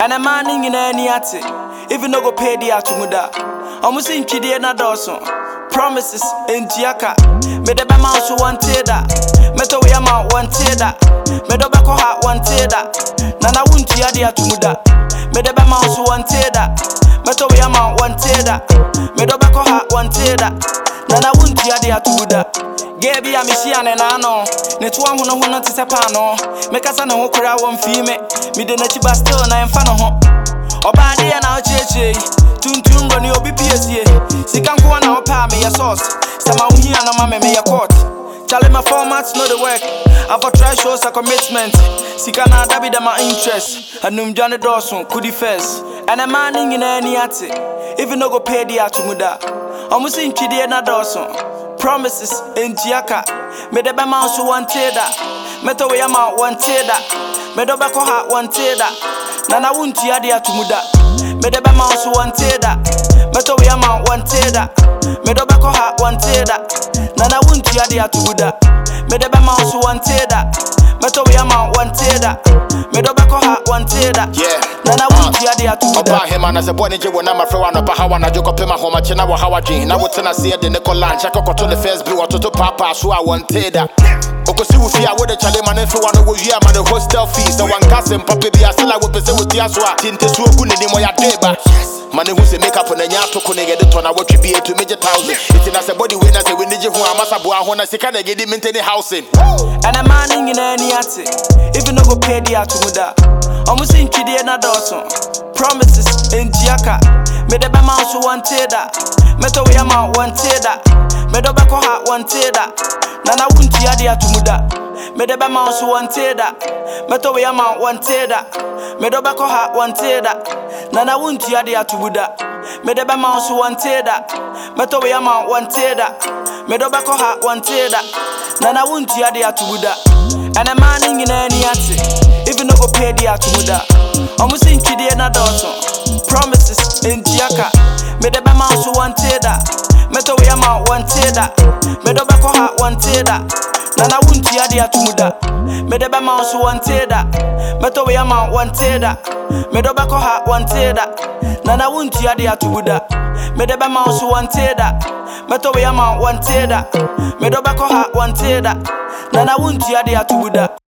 And a man in any ate, even no go pay the atumuda. Almost in Chidi and Dawson. Promises in Giaca. Made the mouse one teda. Meto Yama one teda. Medo Bako hat one teda. Nana won't yadi atumuda. Made the mouse one teda. Meto Yama one teda. Medo Bako hat one teda. Nana won't yadi atumuda. Gaby a Michian and I know. Netwan who no one to Sapano. Make us an okra one female. Me the Nachi Baston, I am fan of home. Obadi and our JJ. Tuntun run your BPSA. Sikanko and our pa me a sauce. Sama here and mamma me a court. Tell my formats know the work. I've tried shows a commitment. Sikana dabi da my interest. And Johnny Dawson could first. And a man in any ate. Even no go pay the atumuda. Almost in Chidi and Dawson. Promises in Giaca. Made the mouse one teda. Meto Yama one teda. Medo Bako hat one teda. Nana won't yadi atumuda. Made the mouse one teda. Meto Yama one teda. Medo Bako hat one teda. Nana won't yadi atumuda. Made the mouse one teda. Meto Yama one teda. Medo Bako hat one teda. Nana won't yadi atumuda. Oba him and as a boy ninja when I'm a friend of Pahawana Joko Pima Homa China Hawaji. Now what's I see the Nicolan Chako to the first blue or to Papa so I want teda. Okosi Ufia with the Charlie man if you want to go here man the hostel fees. The one cousin Papi be a still I would present with the Aswa. Tinte so good in Moya Deba. Man who's a makeup on the Yato Kunega the Tona what you be to major thousand. It's in as a body when I say we need you who are Masabua when I say can I get him into the housing. And a man in any ate. Even no go pay the atumuda. Almost in Chidi and Dawson. Promises in Giaca. Made the mouse one teda. Meto Yama one teda. Medo Bako hat one teda. Nana won't yadi atumuda. Made the mouse one teda. Meto Yama one teda. Medo Bako hat one teda. Nana won't yadi atumuda. Made the mouse one teda. Meto Yama one teda. Medo Bako hat one teda. Nana won't yadi atumuda. And a man in any ate. Even no go pay the atumuda. Almost in Chidi and Dawson. Promises in Giaca. Made the mouse one teda. Meto Yama one teda. Medo Bako hat one teda. Nana won't yadi atumuda. Made the mouse one teda. Meto Yama one teda. Medo Bako hat one teda. Nana won't yadi atumuda. Made the mouse one teda. Meto Yama one teda. Medo Bako hat one teda. Nana won't yadi atumuda.